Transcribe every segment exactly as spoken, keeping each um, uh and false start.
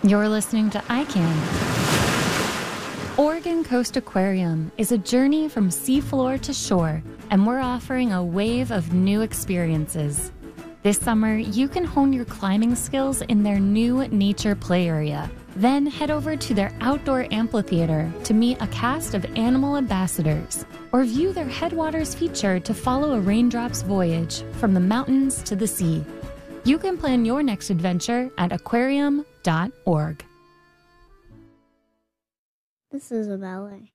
You're listening to I Can. Oregon Coast Aquarium is a journey from seafloor to shore, and we're offering a wave of new experiences. This summer, you can hone your climbing skills in their new nature play area. Then head over to their outdoor amphitheater to meet a cast of animal ambassadors, or view their Headwaters feature to follow a raindrop's voyage from the mountains to the sea. You can plan your next adventure at aquarium dot org. This is a ballet.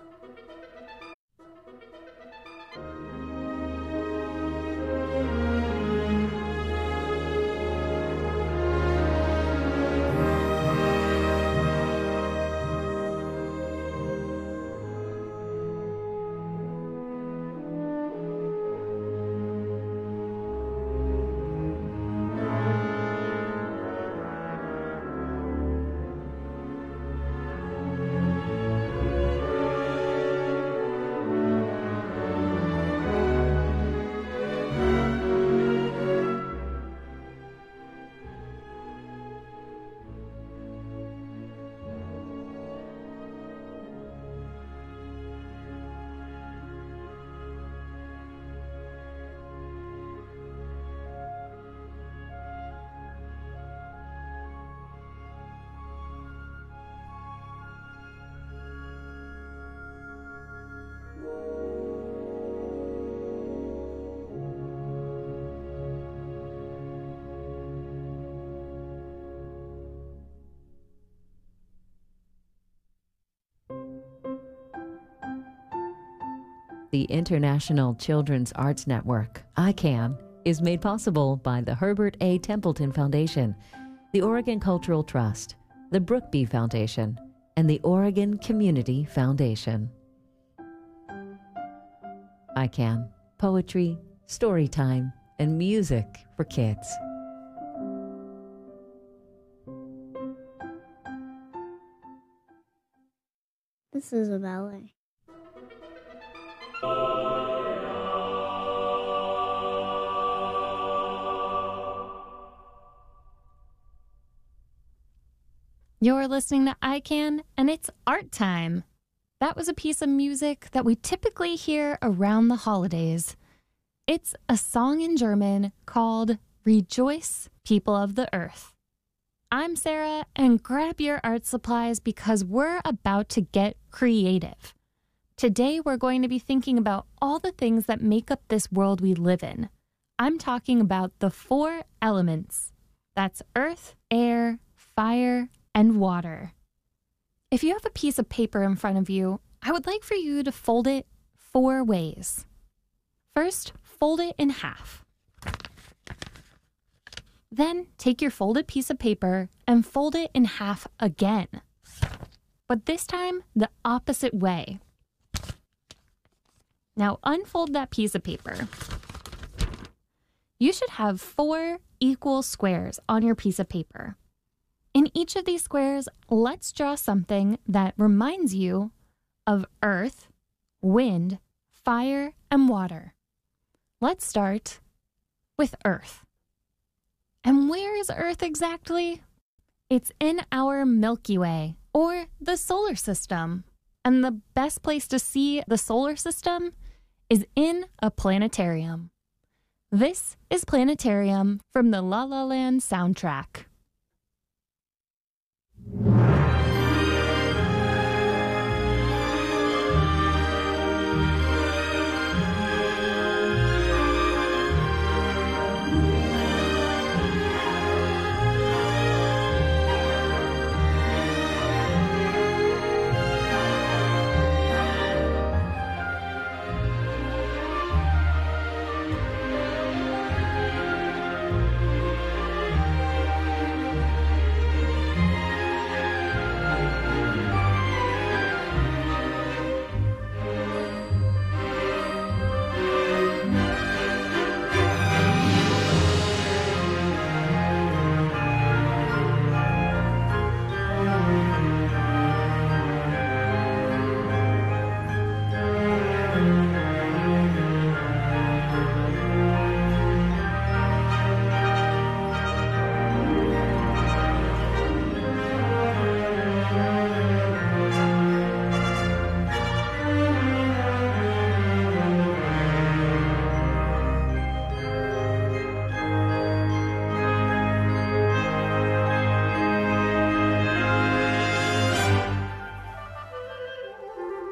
The International Children's Arts Network, I CAN, is made possible by the Herbert A. Templeton Foundation, the Oregon Cultural Trust, the Brookby Foundation, and the Oregon Community Foundation. I CAN, poetry, story time, and music for kids. This is a ballet. You're listening to I Can, and it's art time. That was a piece of music that we typically hear around the holidays. It's a song in German called Rejoice, People of the Earth. I'm Sarah, and grab your art supplies because we're about to get creative. Today, we're going to be thinking about all the things that make up this world we live in. I'm talking about the four elements. That's earth, air, fire, and water. If you have a piece of paper in front of you, I would like for you to fold it four ways. First, fold it in half. Then, take your folded piece of paper and fold it in half again. But this time, the opposite way. Now unfold that piece of paper. You should have four equal squares on your piece of paper. In each of these squares, let's draw something that reminds you of earth, wind, fire, and water. Let's start with earth. And where is Earth exactly? It's in our Milky Way, or the solar system. And the best place to see the solar system is in a planetarium. This is Planetarium from the La La Land soundtrack.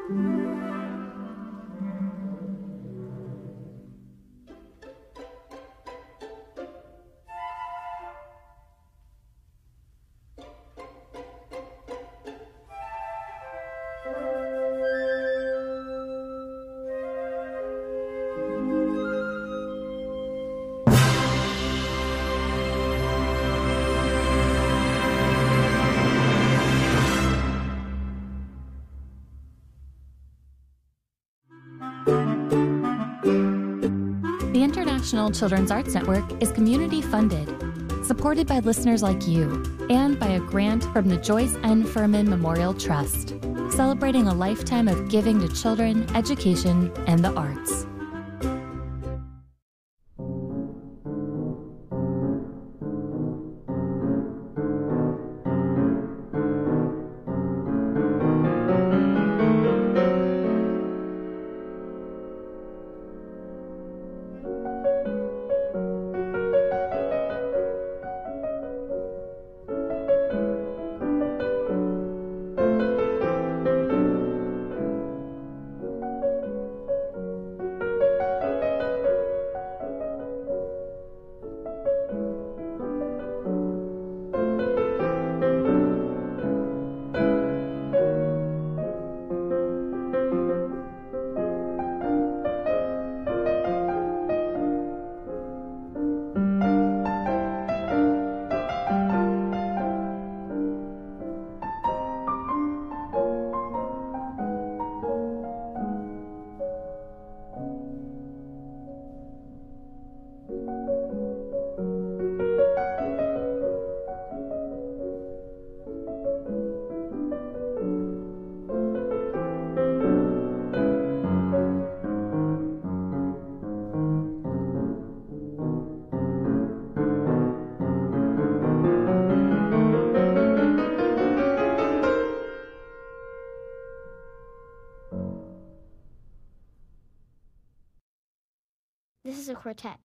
The International Children's Arts Network is community funded, supported by listeners like you, and by a grant from the Joyce N. Furman Memorial Trust, celebrating a lifetime of giving to children, education, and the arts. This is a quartet.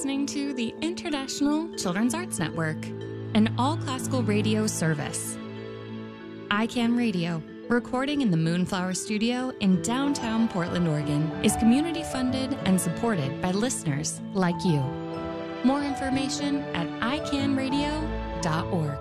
listening to the International Children's Arts Network, an all-classical radio service. I CAN Radio, recording in the Moonflower Studio in downtown Portland, Oregon, is community-funded and supported by listeners like you. More information at i can radio dot org.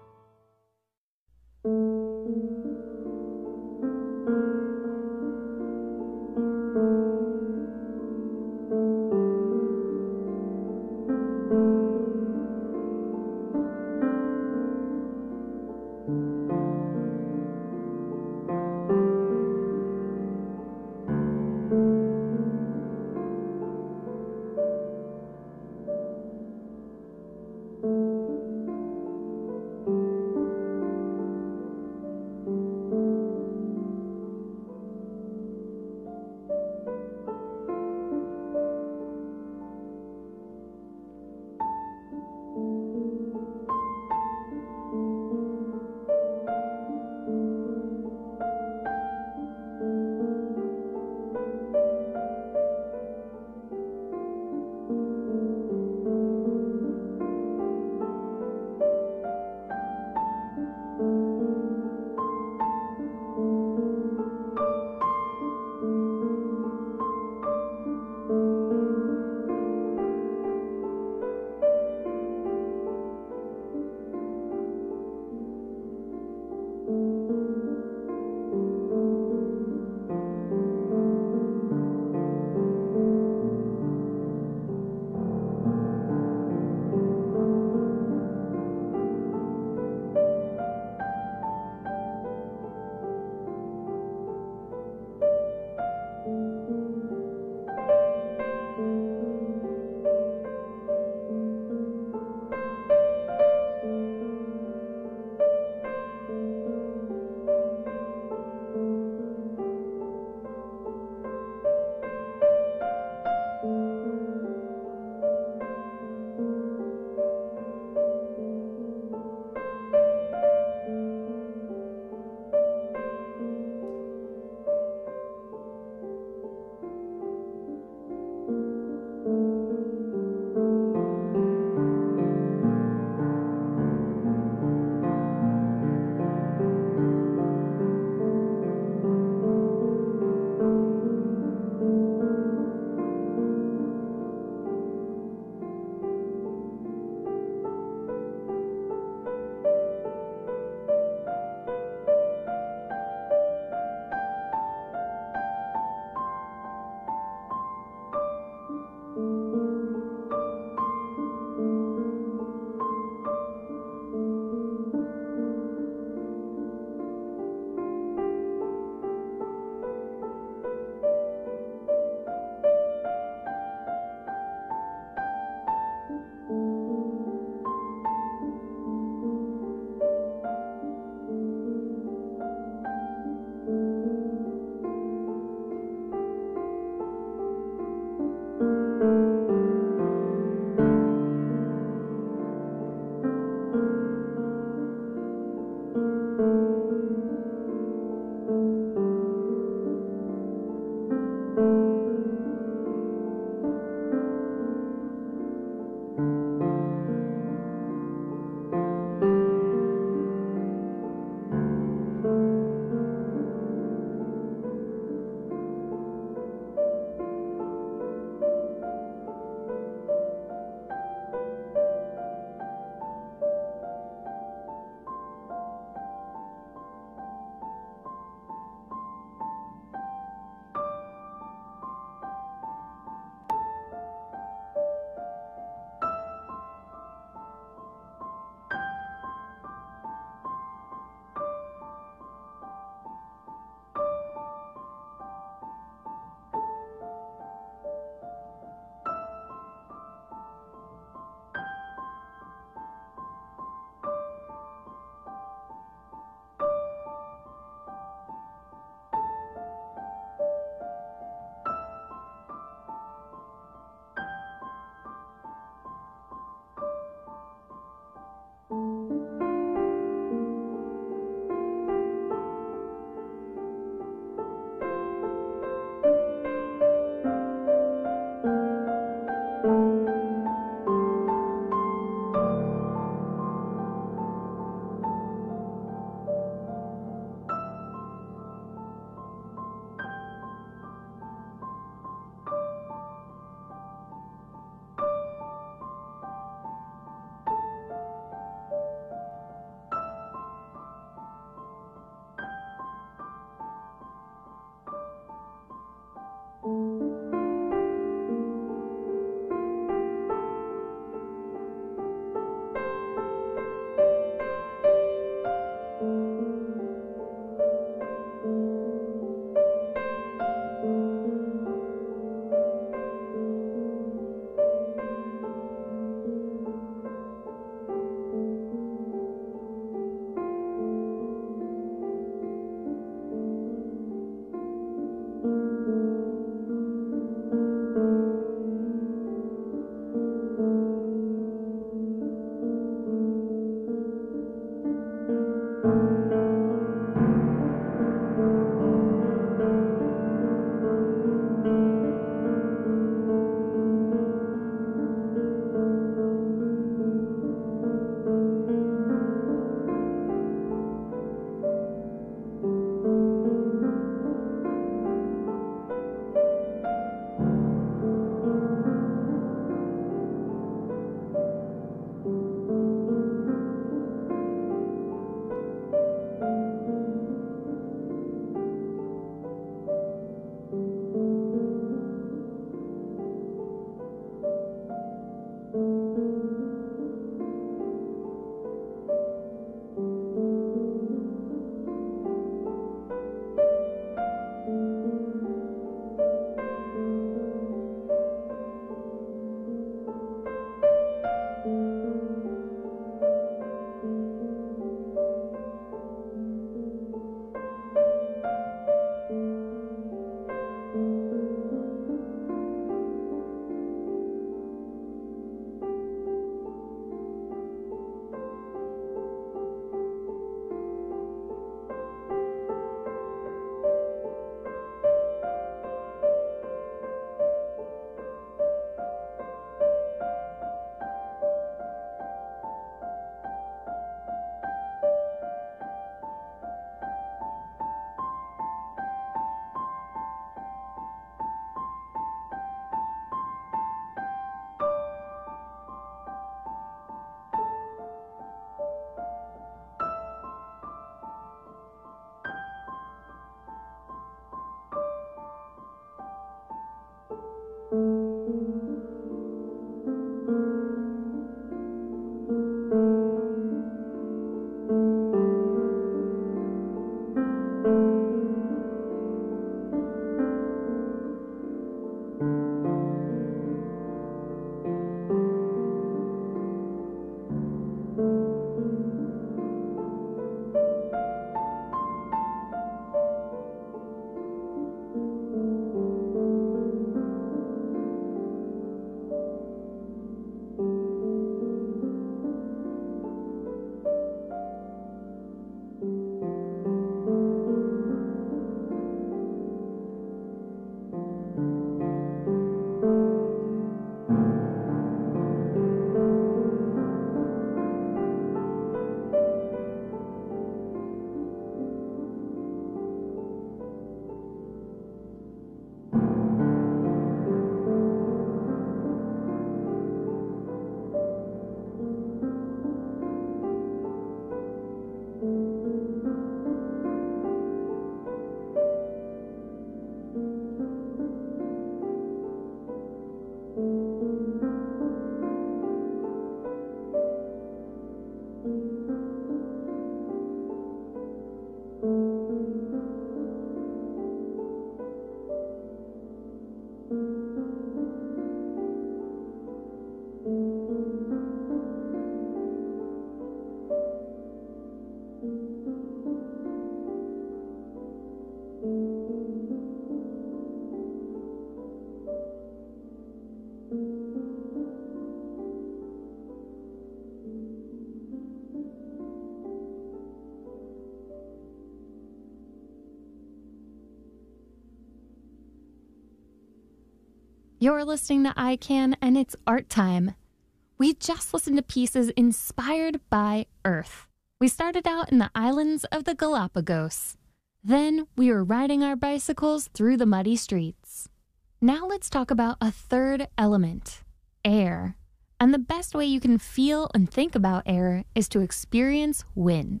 You're listening to I Can, and it's art time. We just listened to pieces inspired by Earth. We started out in the islands of the Galapagos. Then we were riding our bicycles through the muddy streets. Now let's talk about a third element, air. And the best way you can feel and think about air is to experience wind.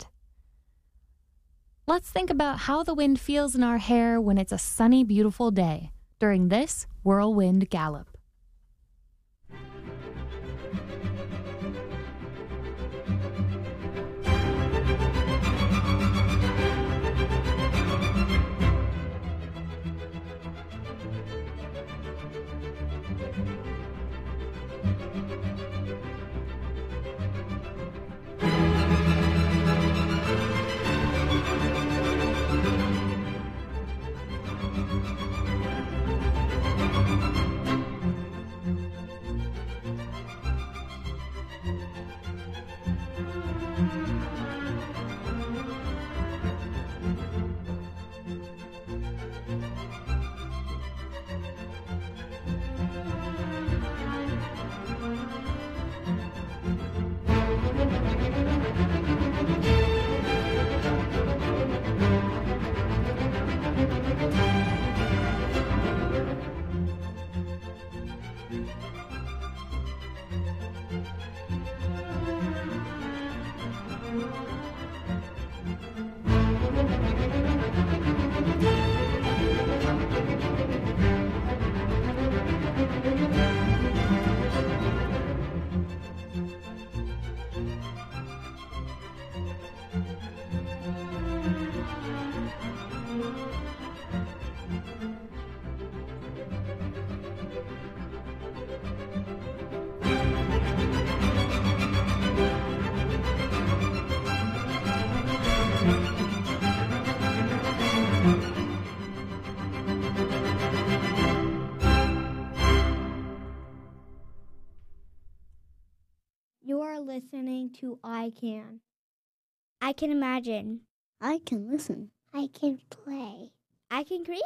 Let's think about how the wind feels in our hair when it's a sunny, beautiful day during this whirlwind gallop. Listening to I Can. I can imagine. I can listen. I can play. I can create.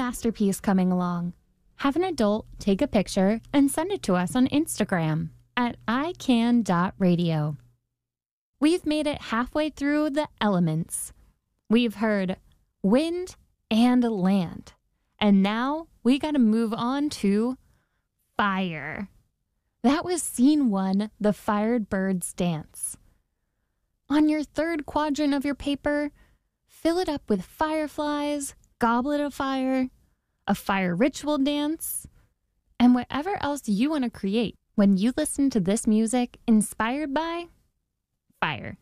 masterpiece coming along? Have an adult take a picture and send it to us on Instagram at i can dot radio. We've made it halfway through the elements. We've heard wind and land. And now we got to move on to fire. That was scene one, the Fired Birds Dance. On your third quadrant of your paper, fill it up with fireflies, goblet of fire, a fire ritual dance, and whatever else you want to create when you listen to this music inspired by fire.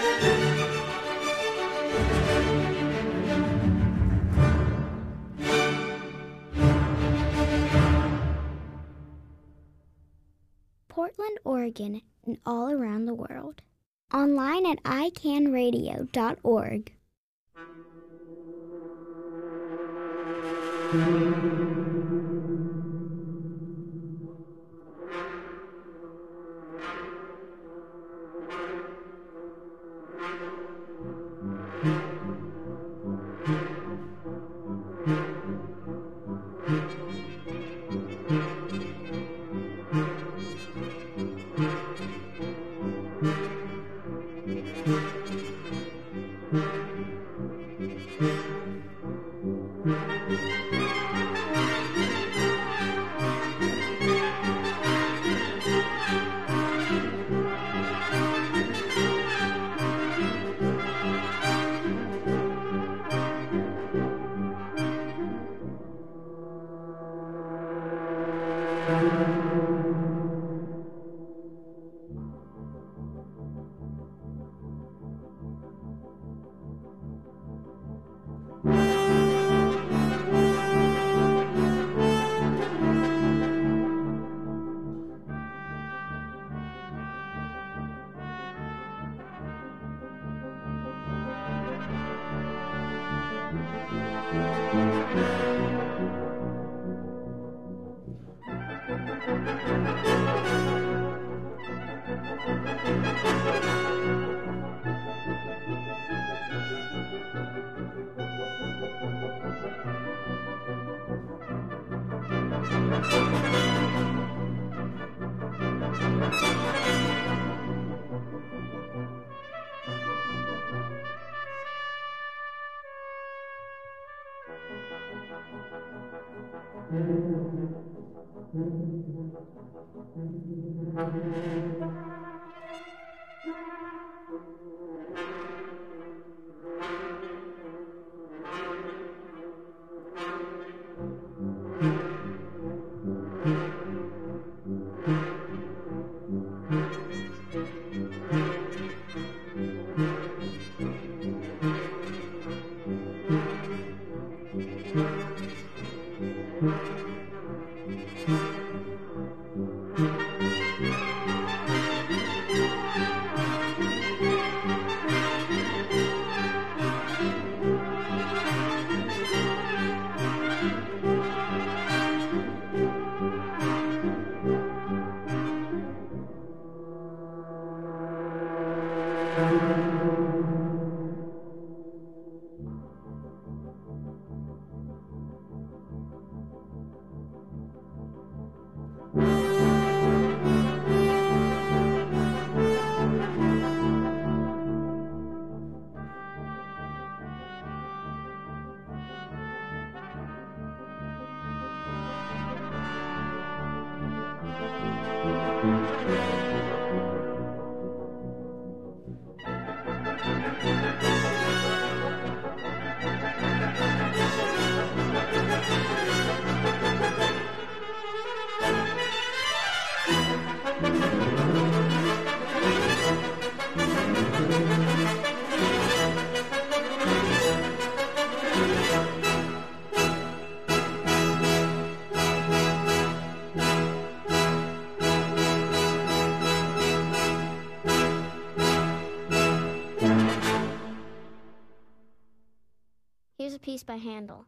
Portland, Oregon, and all around the world. Online at i can radio dot org. Here's a piece by Handel.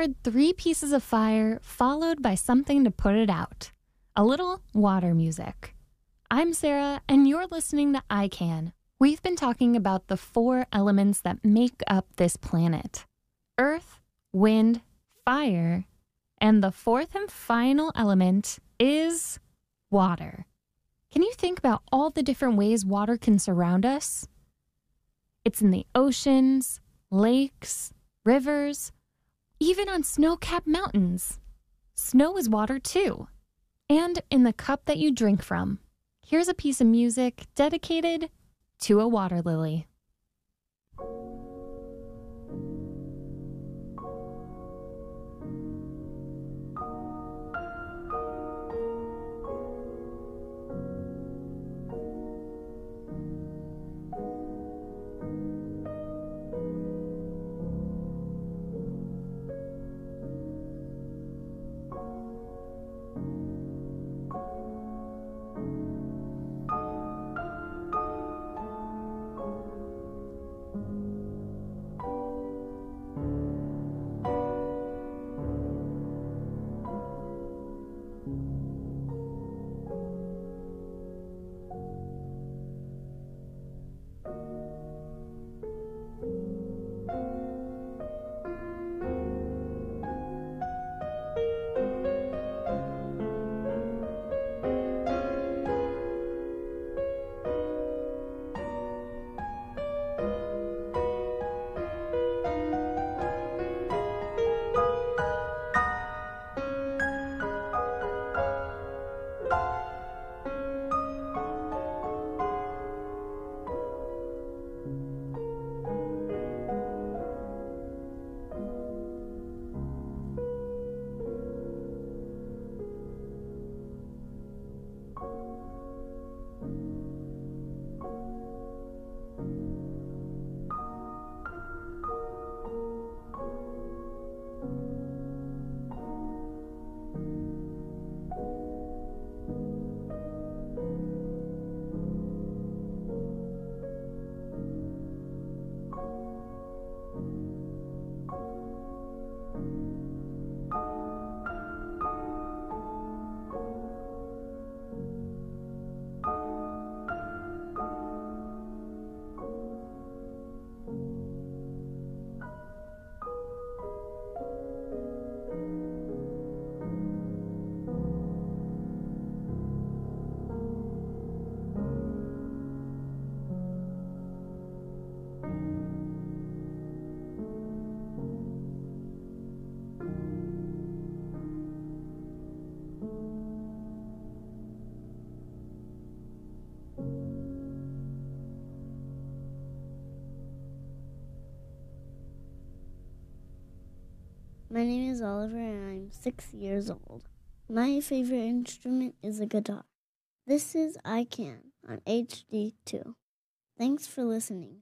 heard three pieces of fire followed by something to put it out. A little water music. I'm Sarah, and you're listening to I Can. We've been talking about the four elements that make up this planet. Earth, wind, fire, and the fourth and final element is water. Can you think about all the different ways water can surround us? It's in the oceans, lakes, rivers, even on snow-capped mountains. Snow is water too. And in the cup that you drink from. Here's a piece of music dedicated to a water lily. My name is Oliver and I'm six years old. My favorite instrument is a guitar. This is I Can on H D two. Thanks for listening.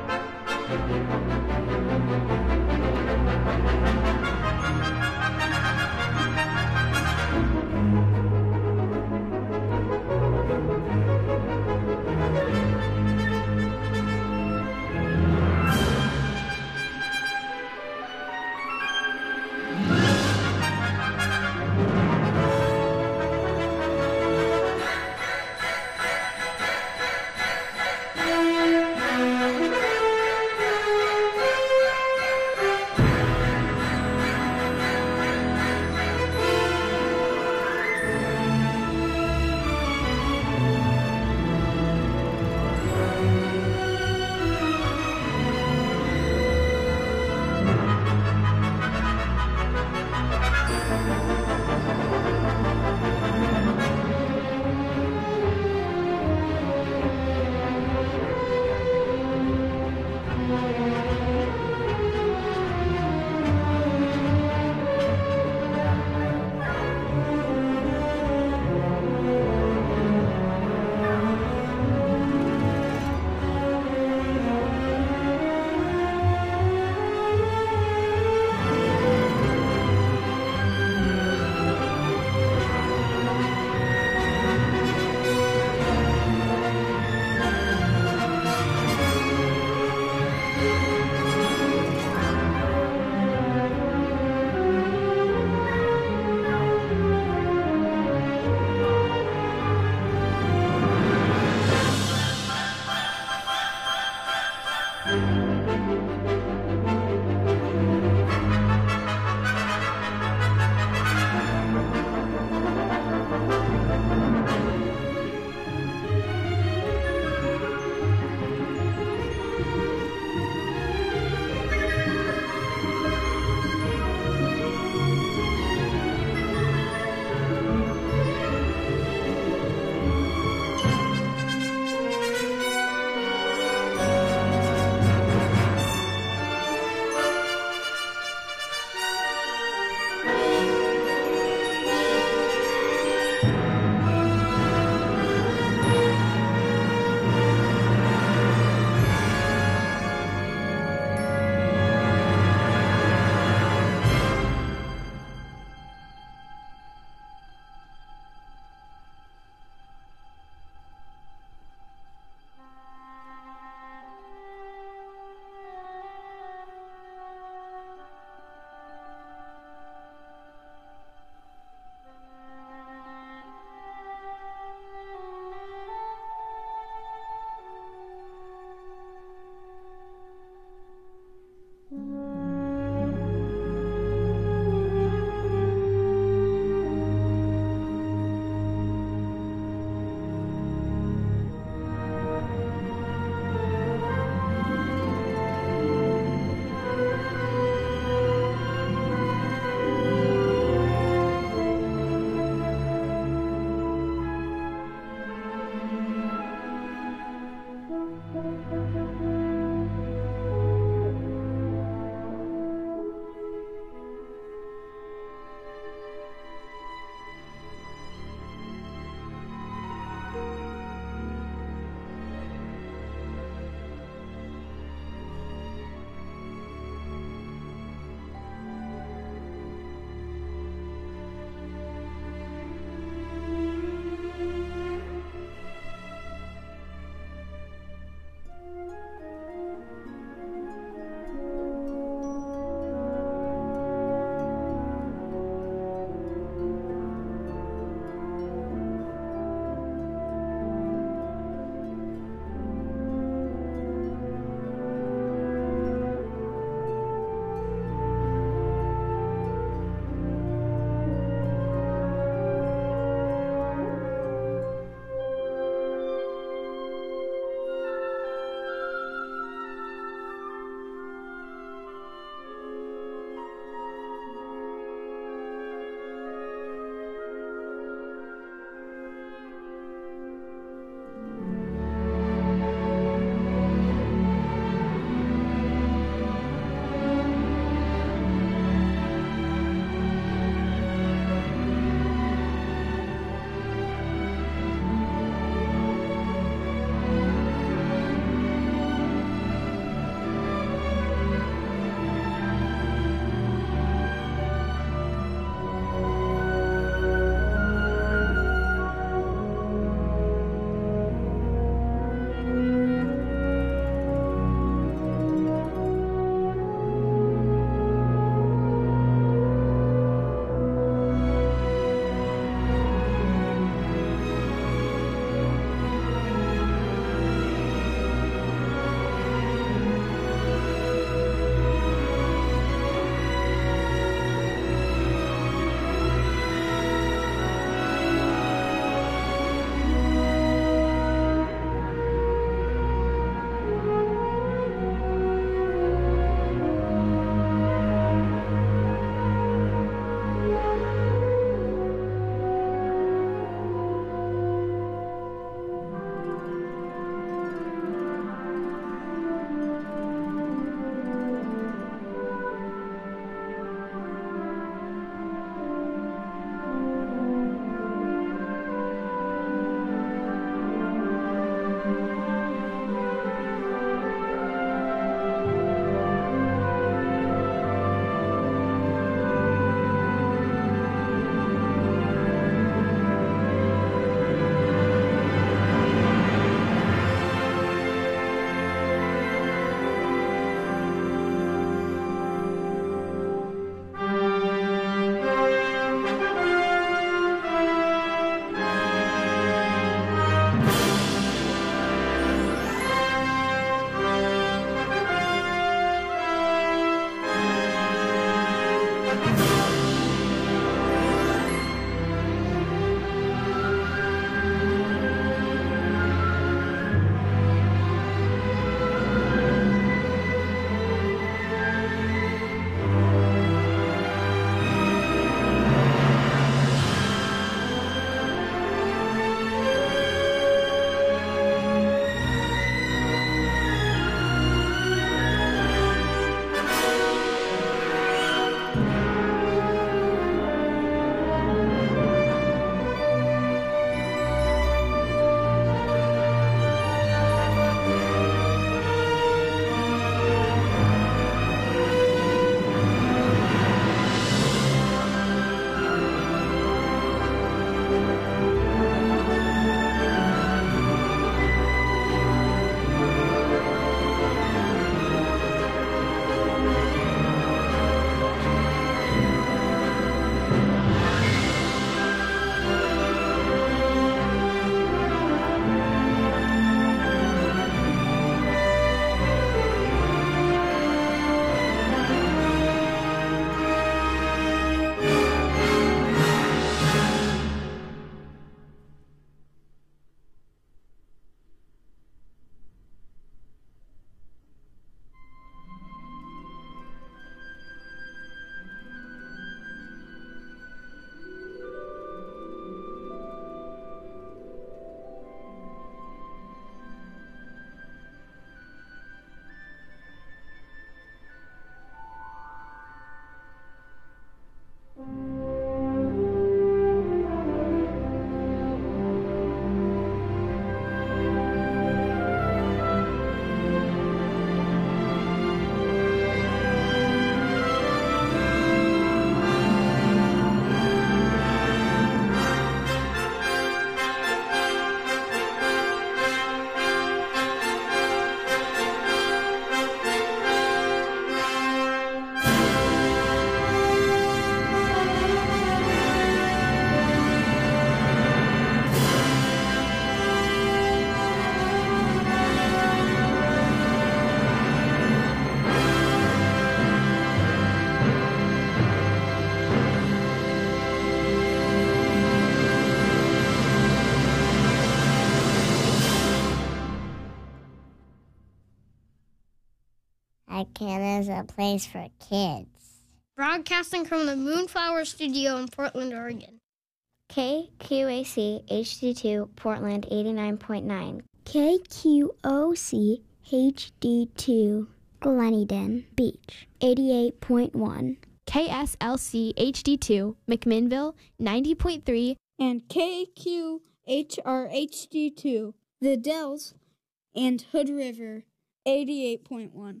iCan is a place for kids. Broadcasting from the Moonflower Studio in Portland, Oregon. K Q A C H D two, Portland eighty-nine point nine. K Q O C H D two, Gleneden Beach eighty-eight point one. K S L C H D two, McMinnville ninety point three. And K Q H R H D two, The Dells and Hood River eighty-eight point one.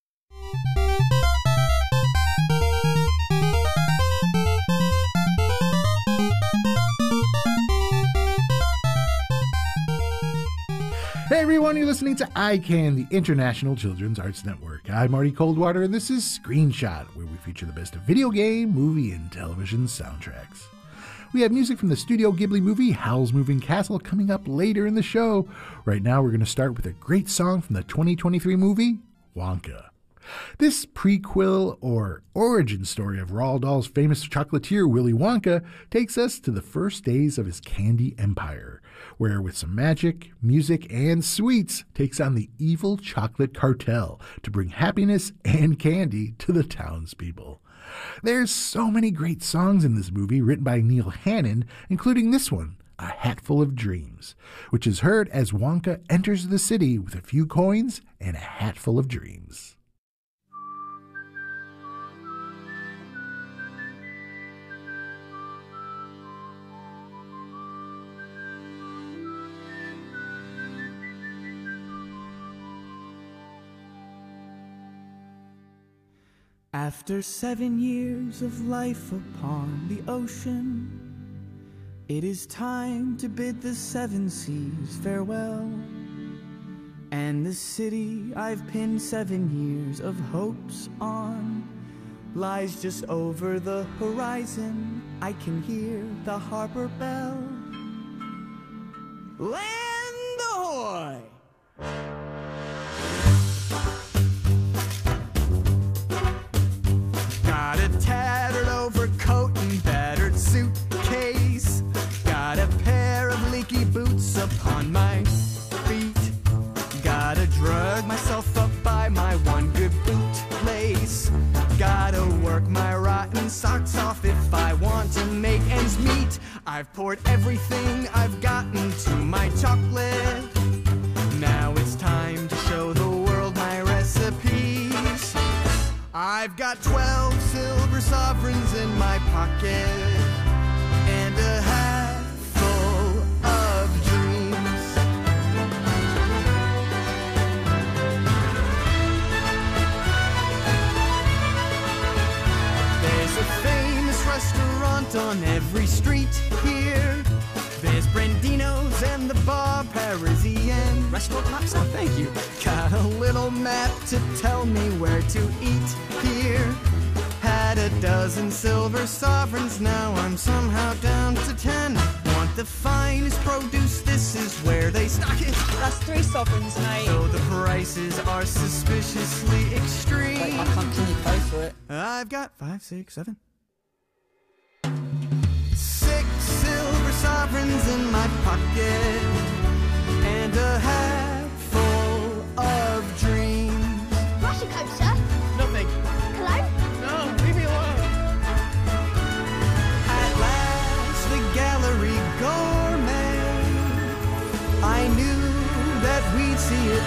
Hey everyone, you're listening to iCan, the International Children's Arts Network. I'm Marty Coldwater, and this is Screenshot, where we feature the best of video game, movie, and television soundtracks. We have music from the Studio Ghibli movie Howl's Moving Castle coming up later in the show. Right now, we're going to start with a great song from the twenty twenty-three movie, Wonka. This prequel or origin story of Roald Dahl's famous chocolatier Willy Wonka takes us to the first days of his candy empire, where with some magic, music, and sweets takes on the evil chocolate cartel to bring happiness and candy to the townspeople. There's so many great songs in this movie written by Neil Hannon, including this one, A Hatful of Dreams, which is heard as Wonka enters the city with a few coins and a hatful of dreams. After seven years of life upon the ocean, it is time to bid the seven seas farewell. And the city I've pinned seven years of hopes on lies just over the horizon. I can hear the harbor bell. Land ahoy! Got a tattered overcoat and battered suitcase. Got a pair of leaky boots upon my feet. Gotta drug myself up by my one good bootlace. Gotta work my rotten socks off if I want to make ends meet. I've poured everything I've gotten to my chocolate. Now it's time to show the world my recipes. I've got twelve silver sovereigns in my pocket and a hat full of dreams. There's a famous restaurant on every street here. There's Brandino's and the Bar Parisien. Restaurant maps? Oh, thank you. Got a little map to tell me where to eat here. Had a dozen silver sovereigns, now I'm somehow down to ten. Want the finest produce, this is where they stock it. That's three sovereigns, mate. So the prices are suspiciously extreme. Wait, I can't, can you pay for it? I've got five, six, seven. Six silver sovereigns in my pocket and a hat full of dreams. Russian coat, sir. Nothing. Cologne? No, leave me alone. At last, the gallery gourmet. I knew that we'd see it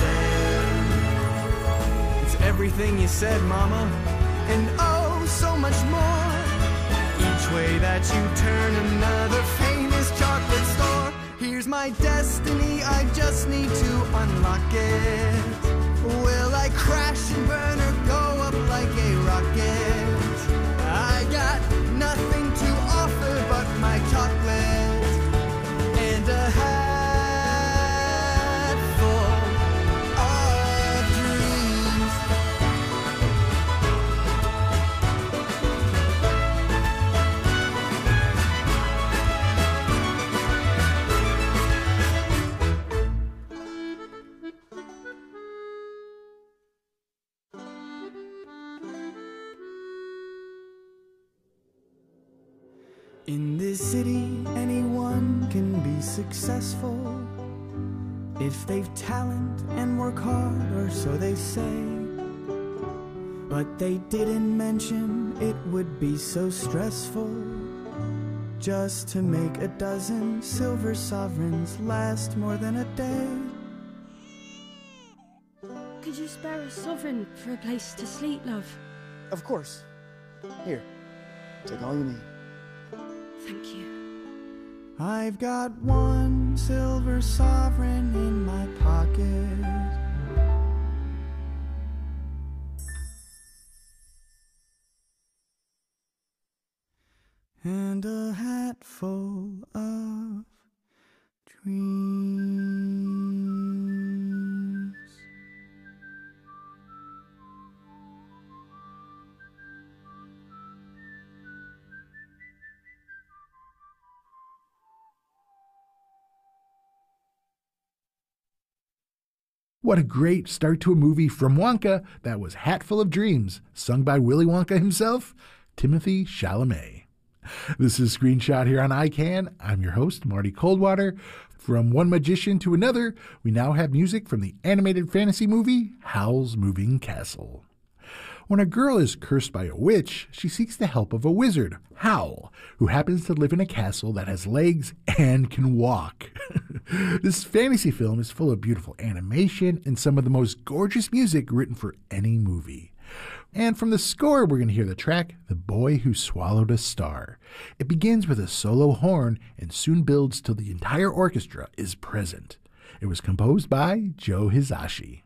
one day. It's everything you said, Mama, and oh, so much more. Each way that you turn, another famous chocolate store. Here's my destiny, I just need to unlock it. Will I crash and burn or go up like a rocket? I got nothing to offer but my chocolate and a hat full of dreams. In this city, anyone can be successful if they've talent and work hard, or so they say. But they didn't mention it would be so stressful just to make a dozen silver sovereigns last more than a day. Could you spare a sovereign for a place to sleep, love? Of course. Here, take all you need. Thank you. I've got one silver sovereign in my pocket. And a hat full of dreams. What a great start to a movie from Wonka. That was Hatful of Dreams, sung by Willy Wonka himself, Timothy Chalamet. This is Screenshot here on I CAN. I'm your host, Marty Coldwater. From one magician to another, we now have music from the animated fantasy movie, Howl's Moving Castle. When a girl is cursed by a witch, she seeks the help of a wizard, Howl, who happens to live in a castle that has legs and can walk. This fantasy film is full of beautiful animation and some of the most gorgeous music written for any movie. And from the score, we're going to hear the track, The Boy Who Swallowed a Star. It begins with a solo horn and soon builds till the entire orchestra is present. It was composed by Joe Hisaishi.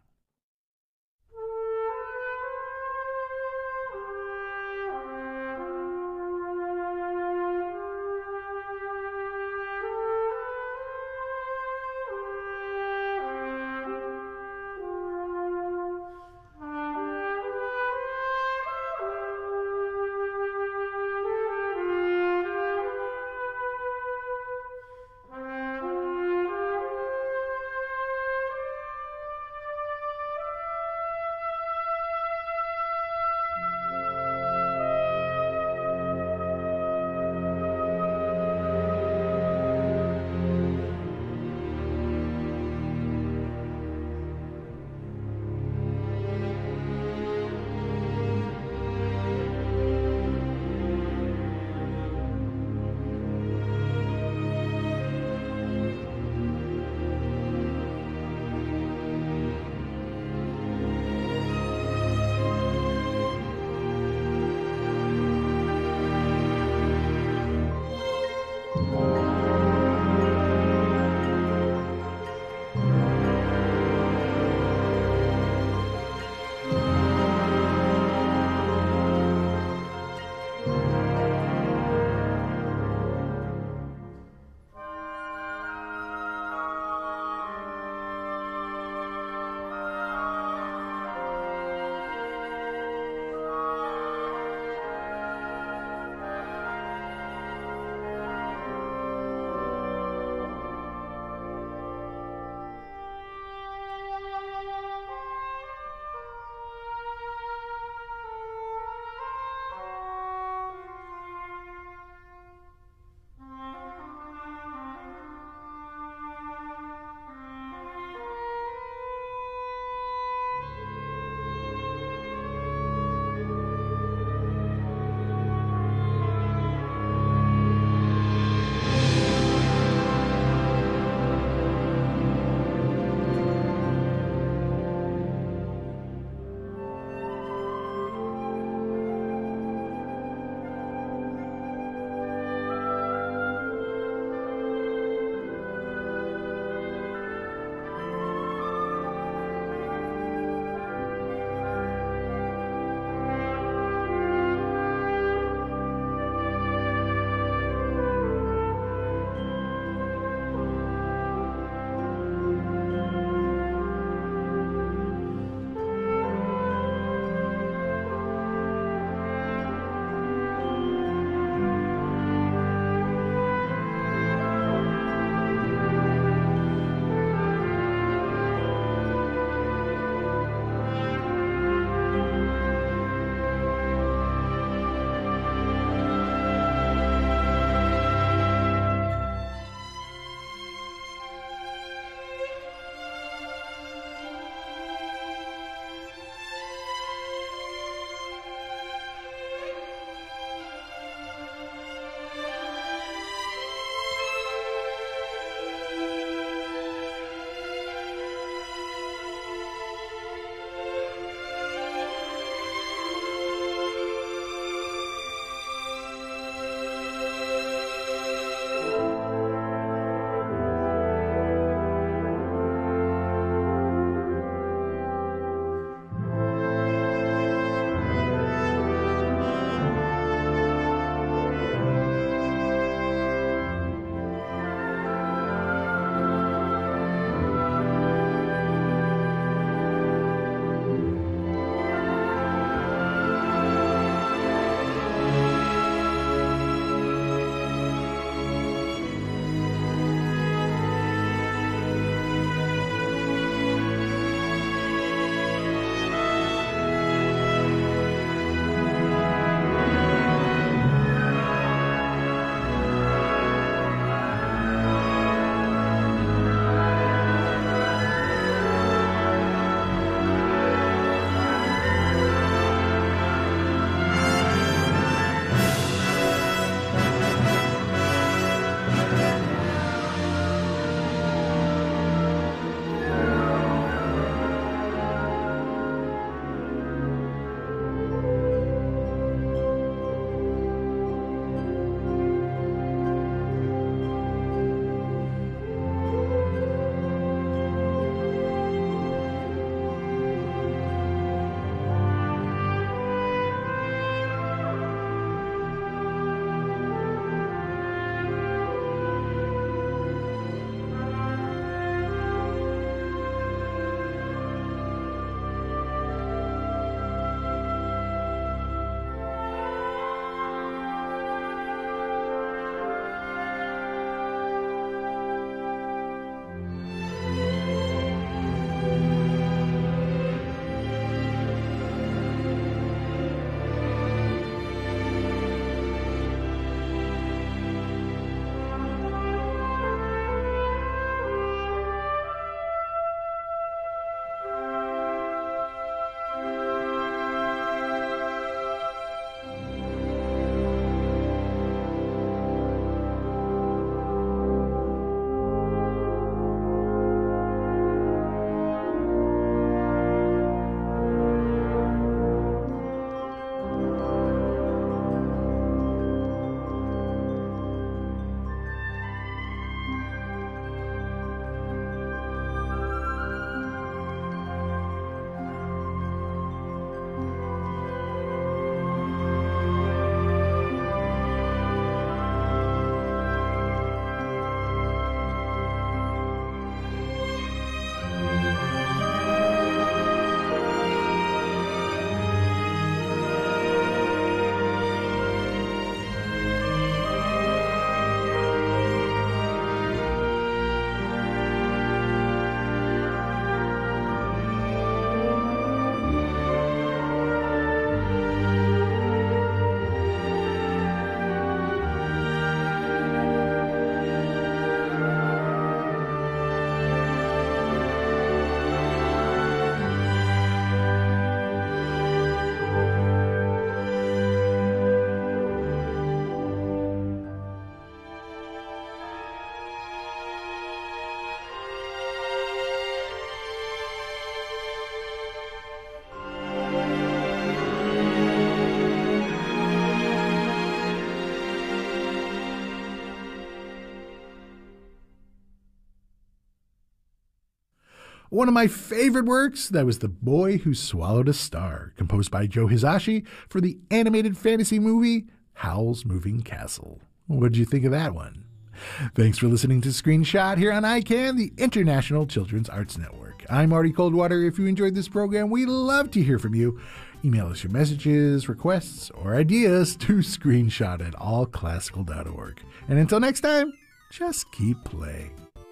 One of my favorite works, that was The Boy Who Swallowed a Star, composed by Joe Hisaishi for the animated fantasy movie Howl's Moving Castle. What did you think of that one? Thanks for listening to Screenshot here on I CAN, the International Children's Arts Network. I'm Marty Coldwater. If you enjoyed this program, we'd love to hear from you. Email us your messages, requests, or ideas to screenshot at all classical dot org. And until next time, just keep playing.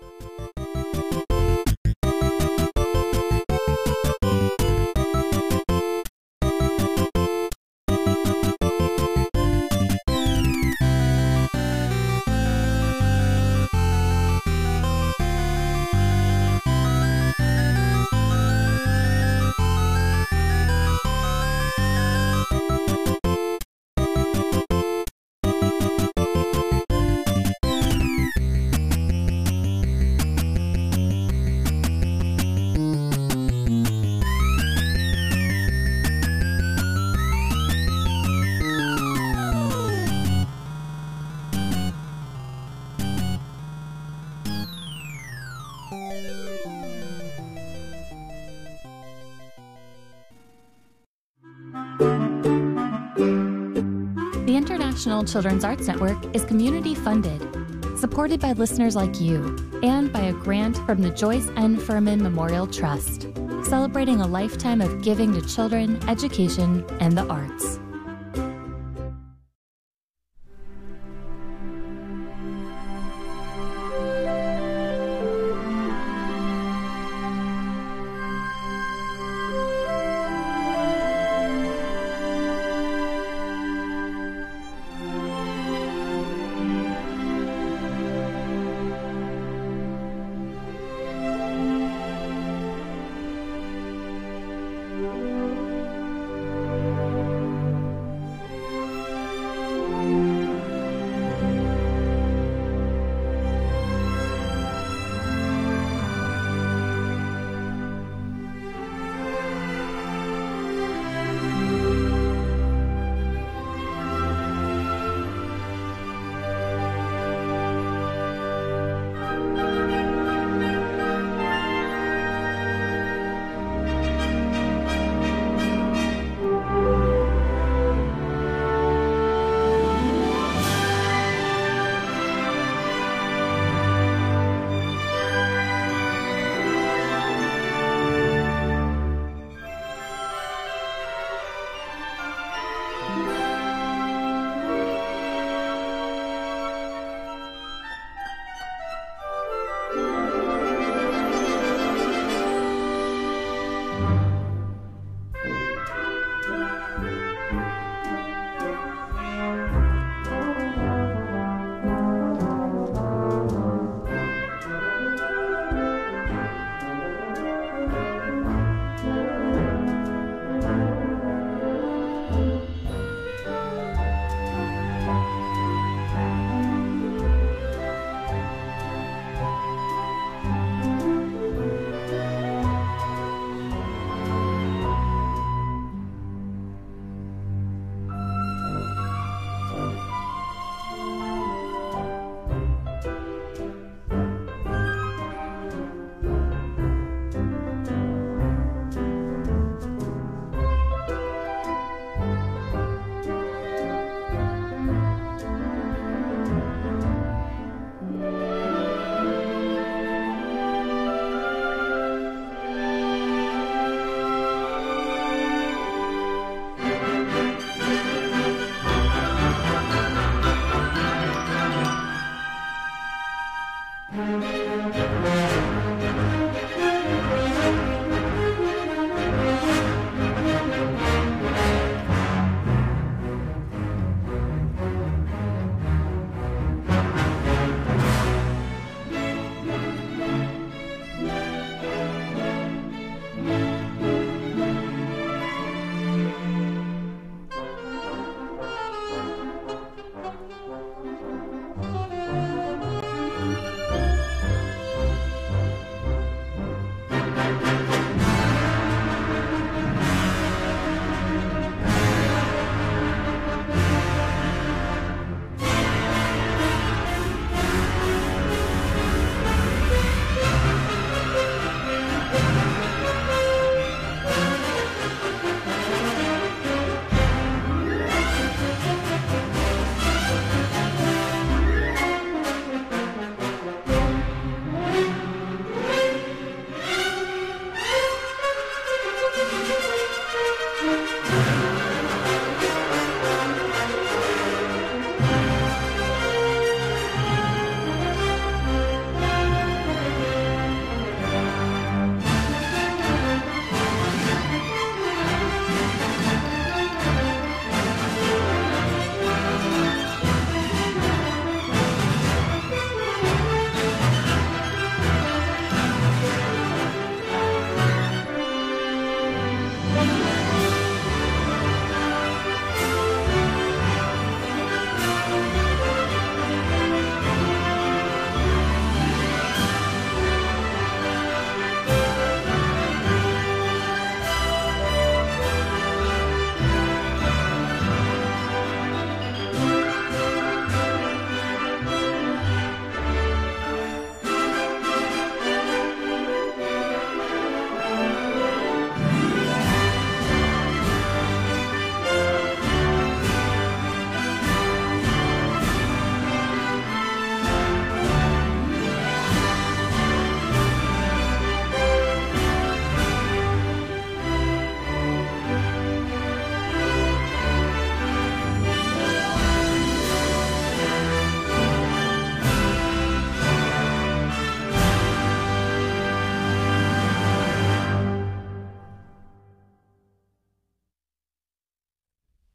The International Children's Arts Network is community funded, supported by listeners like you, and by a grant from the Joyce N. Furman Memorial Trust, celebrating a lifetime of giving to children, education, and the arts.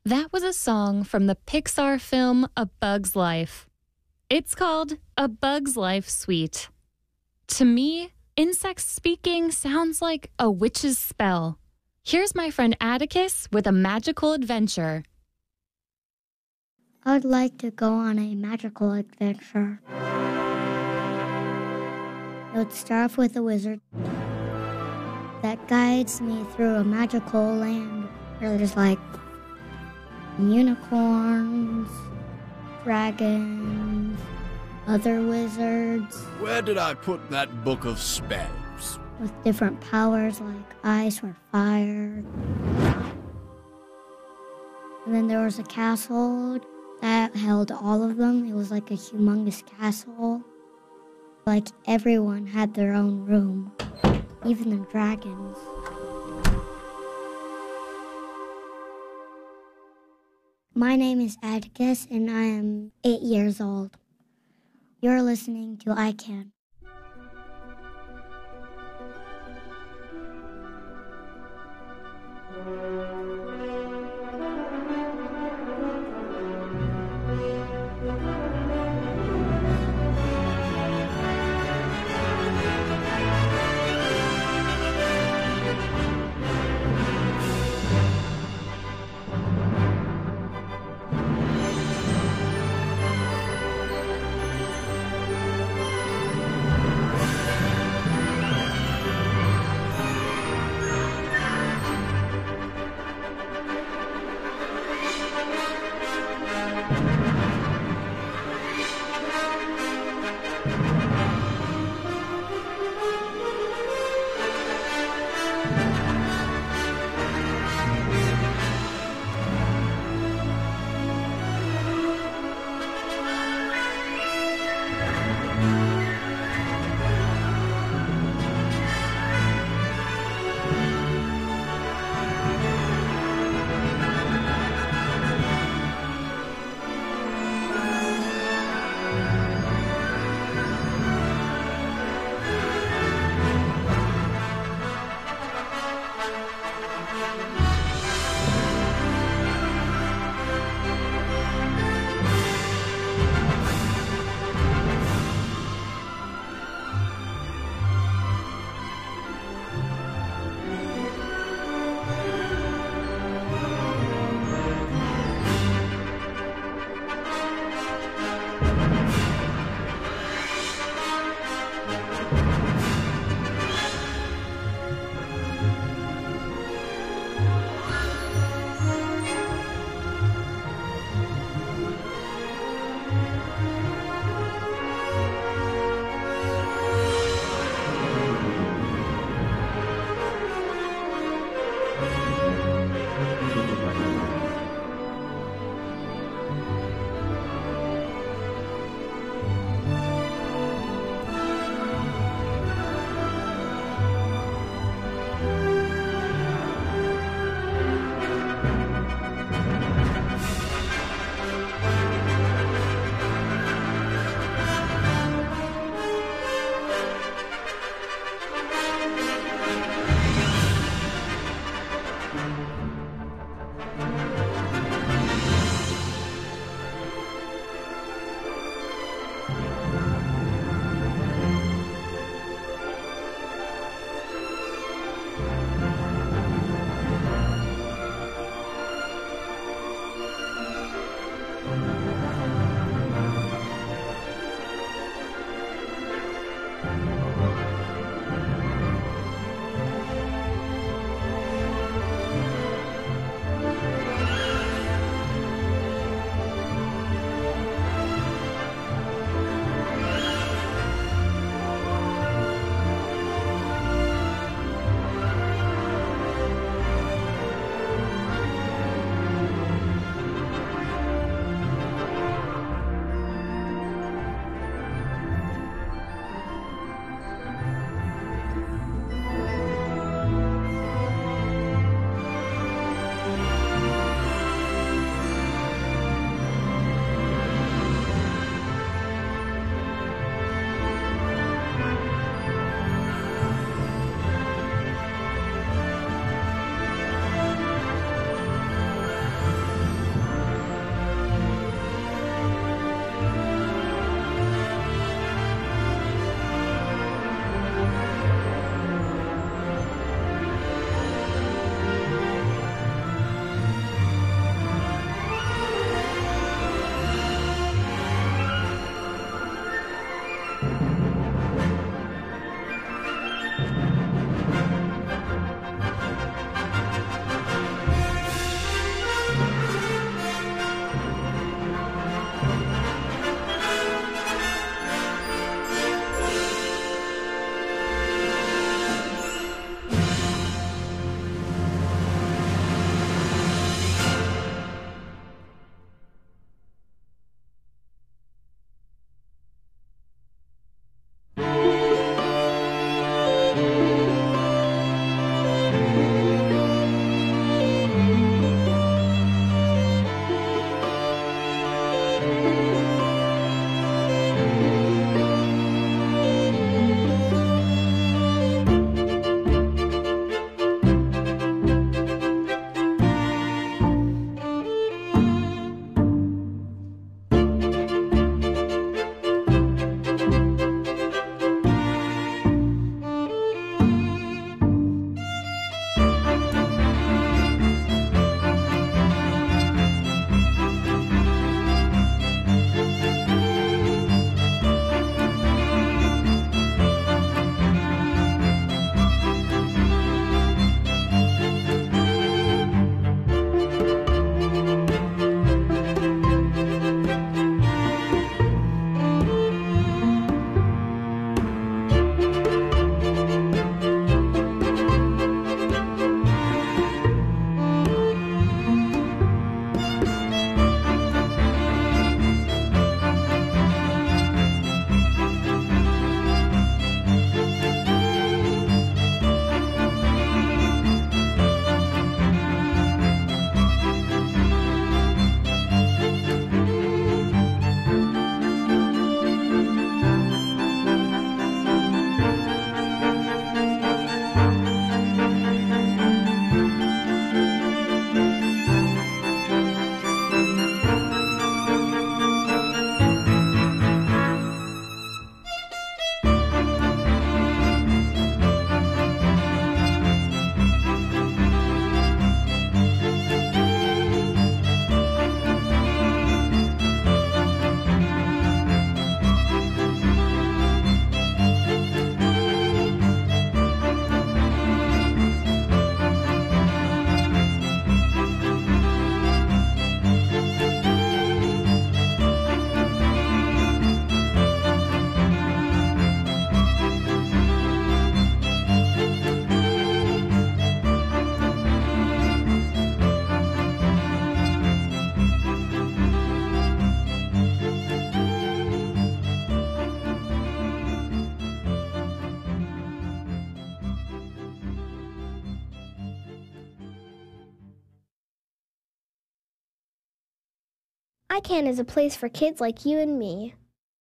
That was a song from the Pixar film A Bug's Life. It's called A Bug's Life Suite. To me, insects speaking sounds like a witch's spell. Here's my friend Atticus with a magical adventure. I'd like to go on a magical adventure. It would start off with a wizard that guides me through a magical land where there's like unicorns, dragons, other wizards. Where did I put that book of spells? With different powers like ice or fire. And then there was a castle that held all of them. It was like a humongous castle. Like everyone had their own room, even the dragons. My name is Atticus, and I am eight years old. You're listening to I Can. I CAN is a place for kids like you and me.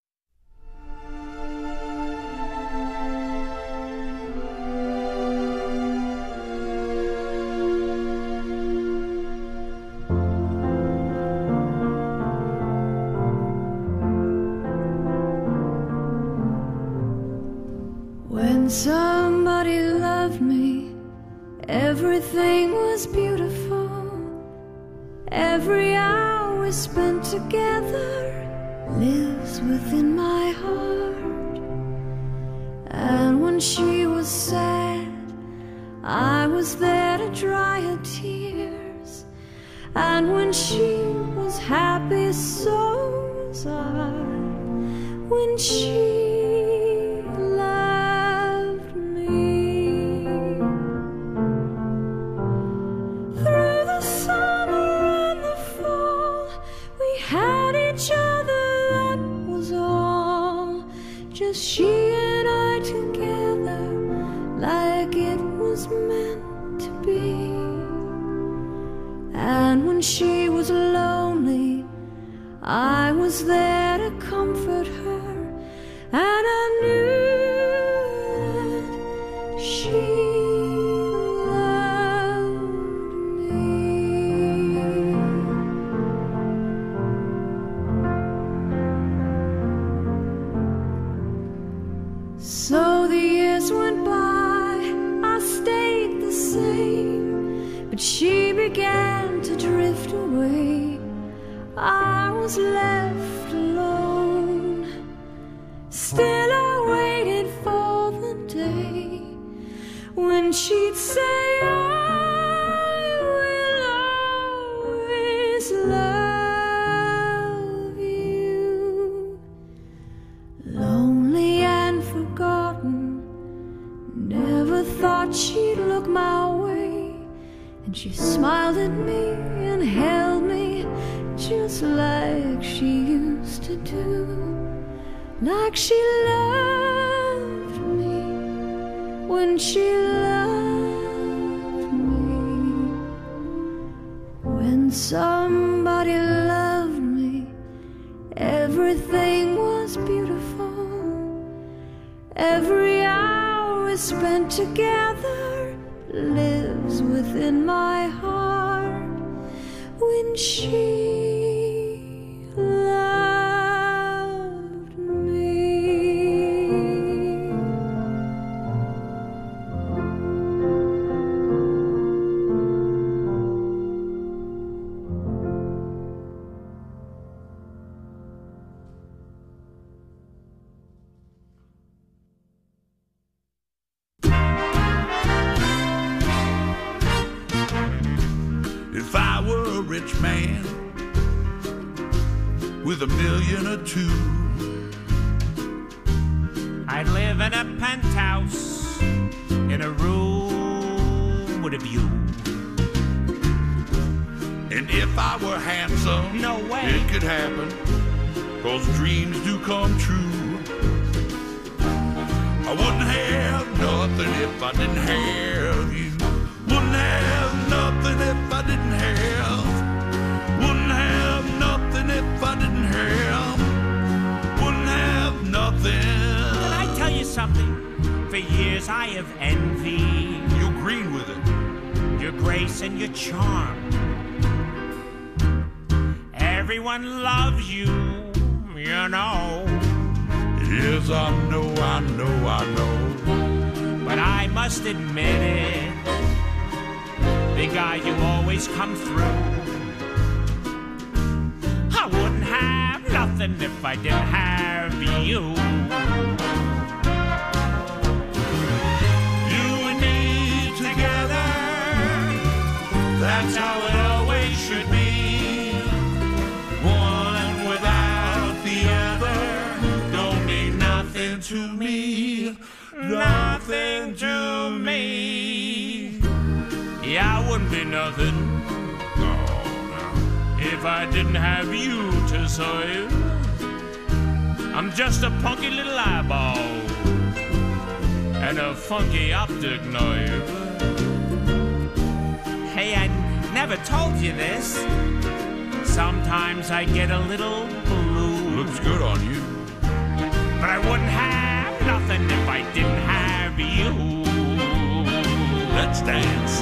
When somebody loved me, everything was beautiful. Every hour spent together lives within my heart. And when she was sad, I was there to dry her tears. And when she was happy, so was I. When she she and I together, like it was meant to be. And when she was lonely, I was there to comfort her. And I knew that she So the years went by, I stayed the same, but she began to drift away. I was left alone. Still I waited for the day when she'd say, I will always love you. Lonely and forgotten, never thought she'd look my way. And she smiled at me and held me just like she used to do. Like she loved me when she loved me. When somebody loved me, everything was beautiful. Every hour spent together lives within my heart. When she loved me. If I were a rich man with a million or two, I'd live in a penthouse in a room with a view. And if I were handsome, no way it could happen, 'cause dreams do come true. I wouldn't have nothing if I didn't have you. Wouldn't have nothing if I didn't have. Wouldn't have nothing if I didn't have. Wouldn't have nothing. Can I tell you something? For years I have envied. You agreed with it. Your grace and your charm. Everyone loves you, you know. Yes, I know, I know, I know. But I must admit it, big guy, you always come through. I wouldn't have nothing if I didn't have you. You and me together, that's how it always should be. One without the other don't mean nothing to me. Nothing to me. Yeah, I wouldn't be nothing. No, no. If I didn't have you to serve. I'm just a punky little eyeball and a funky optic nerve. Hey, I never told you this. Sometimes I get a little blue. Looks good on you. But I wouldn't have nothing if I didn't have you. Let's dance.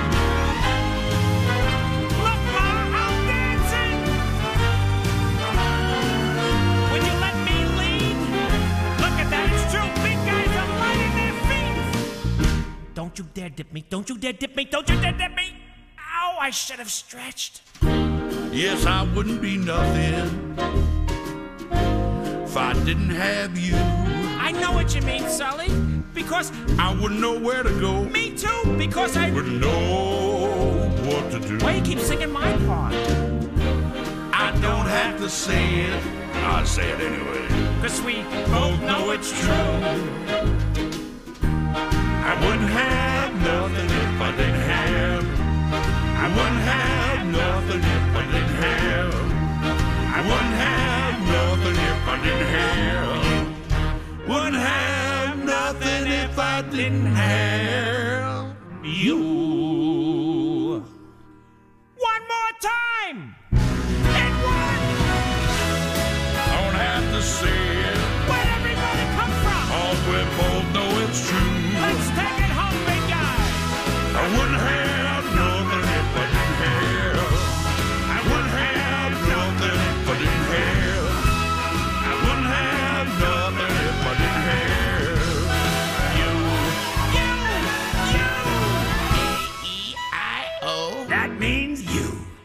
Look, Ma, I'm dancing. Would you let me lead? Look at that, it's true. Big guys are lighting their feet. Don't you dare dip me. Don't you dare dip me. Don't you dare dip me. Ow, I should have stretched. Yes, I wouldn't be nothing if I didn't have you. I know what you mean, Sully, because I wouldn't know where to go. Me too, because I wouldn't know what to do. Why you keep singing my part? I don't have to say it. I say it anyway. Cause we both know it's true. I wouldn't have nothing if I didn't have. I wouldn't have nothing if I didn't have. I wouldn't have nothing if I didn't have. Wouldn't have nothing if I didn't have you. One more time. And one. Don't have to say it. Where'd everybody come from? All we both know it's true. Let's take it home, big guy. I wouldn't have nothing if I didn't have. I wouldn't have nothing if I didn't have. I wouldn't have nothing if I didn't have you. You, you. A E I O. That means you.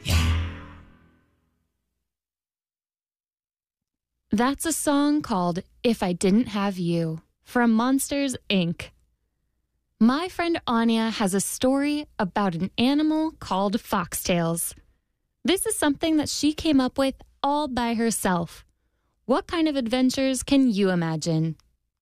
That's a song called If I Didn't Have You from Monsters, Incorporated. My friend Anya has a story about an animal called foxtails. This is something that she came up with all by herself. What kind of adventures can you imagine?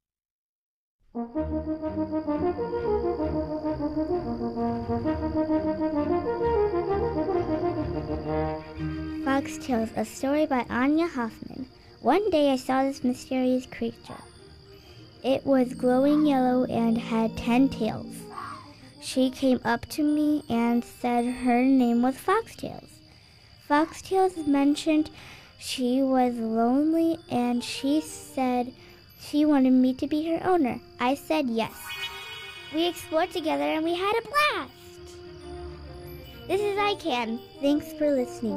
Foxtails, a story by Anya Hoffman. One day I saw this mysterious creature. It was glowing yellow and had ten tails. She came up to me and said her name was Foxtails. Foxtails mentioned she was lonely and she said she wanted me to be her owner. I said yes. We explored together and we had a blast. This is I Can. Thanks for listening.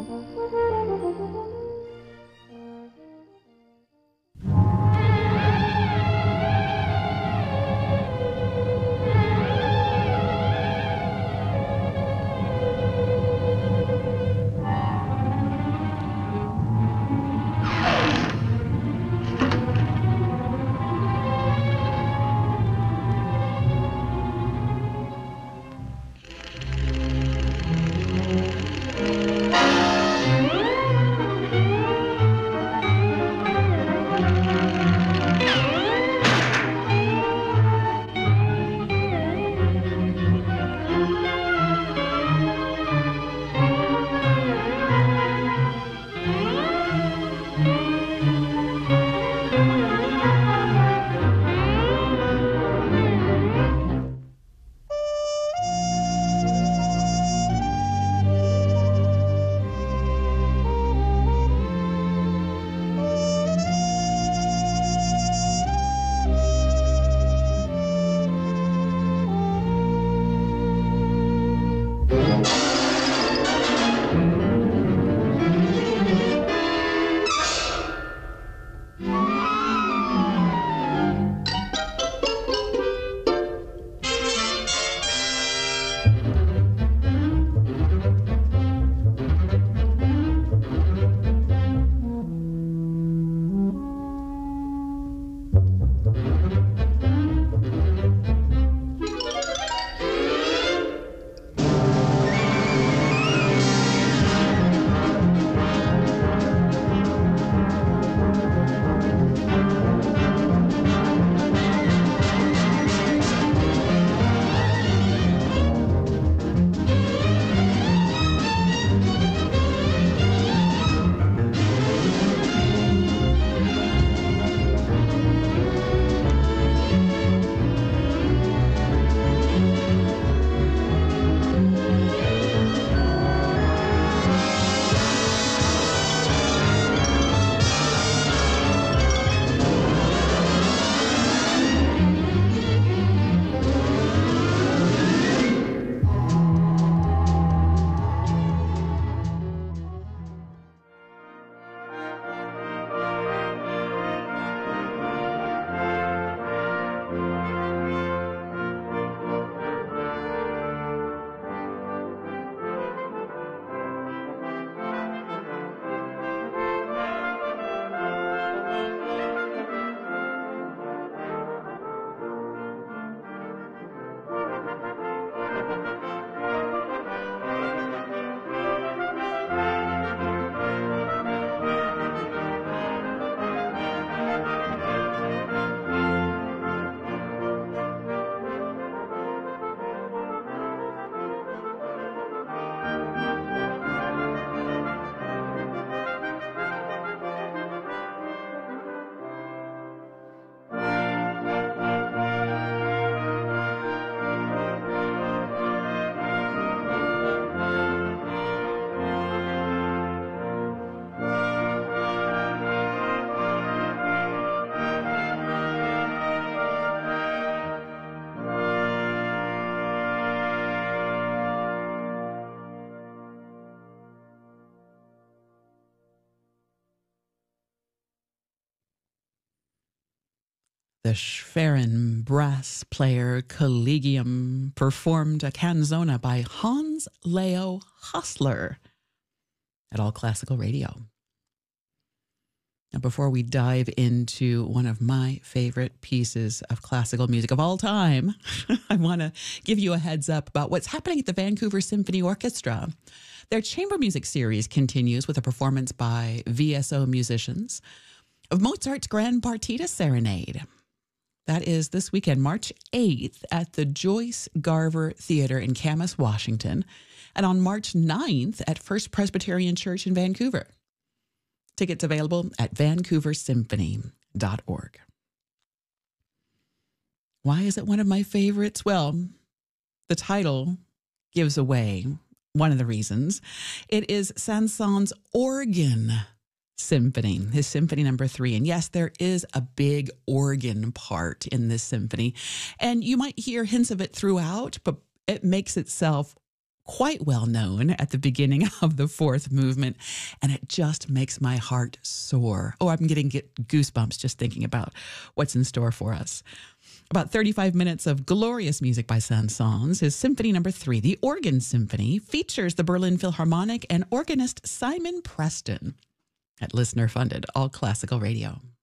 The Schwerin brass player Collegium performed a canzona by Hans Leo Hassler at All Classical Radio. Now, before we dive into one of my favorite pieces of classical music of all time, I want to give you a heads up about what's happening at the Vancouver Symphony Orchestra. Their chamber music series continues with a performance by V S O musicians of Mozart's Grand Partita Serenade. That is this weekend, March eighth, at the Joyce Garver Theater in Camas, Washington, and on March ninth at First Presbyterian Church in Vancouver. Tickets available at vancouver symphony dot org. Why is it one of my favorites? Well, the title gives away one of the reasons. It is Saint-Saëns' organ symphony, his symphony number three. And yes, there is a big organ part in this symphony. And you might hear hints of it throughout, but it makes itself quite well known at the beginning of the fourth movement. And it just makes my heart soar. Oh, I'm getting get goosebumps just thinking about what's in store for us. About thirty-five minutes of glorious music by Saint-Saëns. His symphony number three, the Organ Symphony, features the Berlin Philharmonic and organist Simon Preston at listener-funded All Classical Radio.